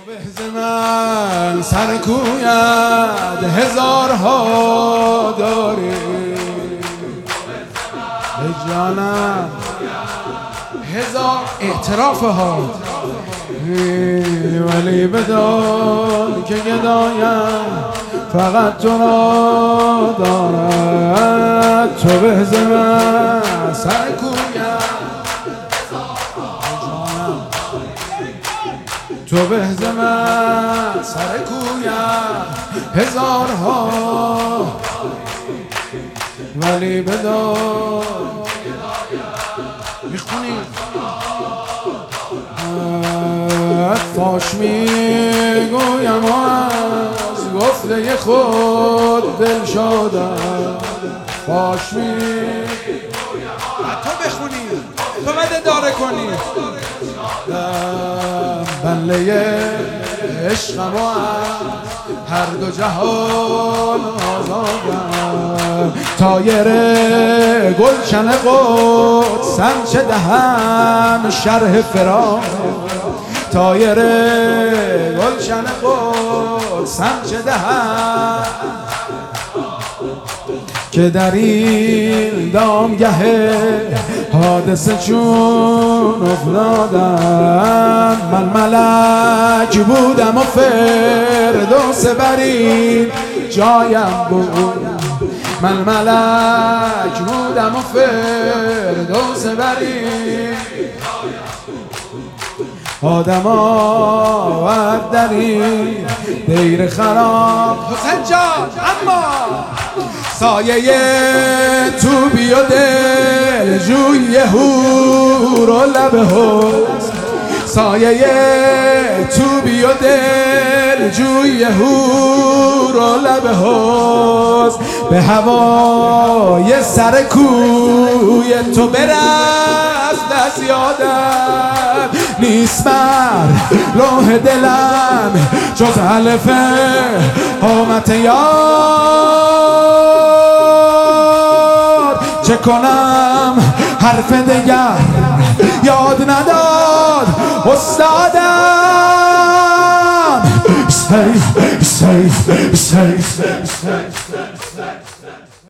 به من سر کویت هزارها داری به جانم هزار اعتراف ها ولی بدان که گدایم فقط تو را دارد تو به من سر کویت تو به من سر کویم هزارها ولی بدان میخونی فاش میگویم از گفته خود دل شدم فاش میگویم تو بخونی تو بده داره کنی بله عشقم و هر دو جهان آزادم تایر گلشن قدسم چه دهم شرح فراق تایر گلشن قدسم چه دهم که در این دامگه حادثه چون افتادم من ملک بودم و فردوس برین جایم بود من ملک بودم و فردوس برین آدم آورد در این دیر خراب حسین جان اما سایه توبی و دل جوی هور و لب حسن سایه توبی و دل جوی هور و لب حسن به هوای سر کوی تو برفت از یادم نیست بر لوح دلم جز حلف قامت یار چه کنم حرف دگر یاد نداد استادم